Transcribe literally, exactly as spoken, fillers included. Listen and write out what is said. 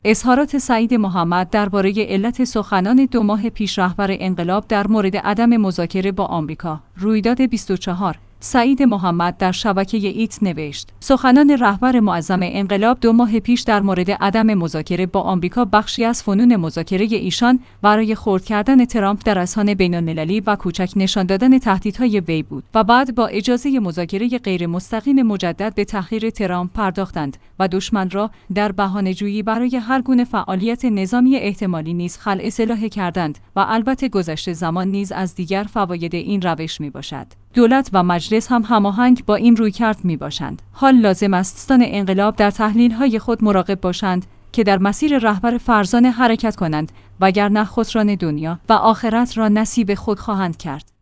اظهارات سعید محمد درباره علت سخنان دو ماه پیش رهبر انقلاب در مورد عدم مذاکره با آمریکا. رویداد بیست و چهار. سعید محمد در شبکه ایت نوشت: سخنان رهبر معظم انقلاب دو ماه پیش در مورد عدم مذاکره با آمریکا بخشی از فنون مذاکره ایشان برای خرد کردن ترامپ در اذهان بین‌المللی و کوچک نشان دادن تهدیدهای وی بود و بعد با اجازه مذاکره غیر مستقیم مجدد به تحقیر ترامپ پرداختند و دشمن را در بهانه‌جویی برای هر گونه فعالیت نظامی احتمالی نیز خلع سلاح کردند و البته گذشته زمان نیز از دیگر فواید این روش میباشد. دولت و مجلس هم هماهنگ با این رویکرد میباشند. حال لازم است دوستان انقلاب در تحلیل‌های خود مراقب باشند که در مسیر رهبر فرزانه حرکت کنند، وگرنه خسران دنیا و آخرت را نصیب خود خواهند کرد.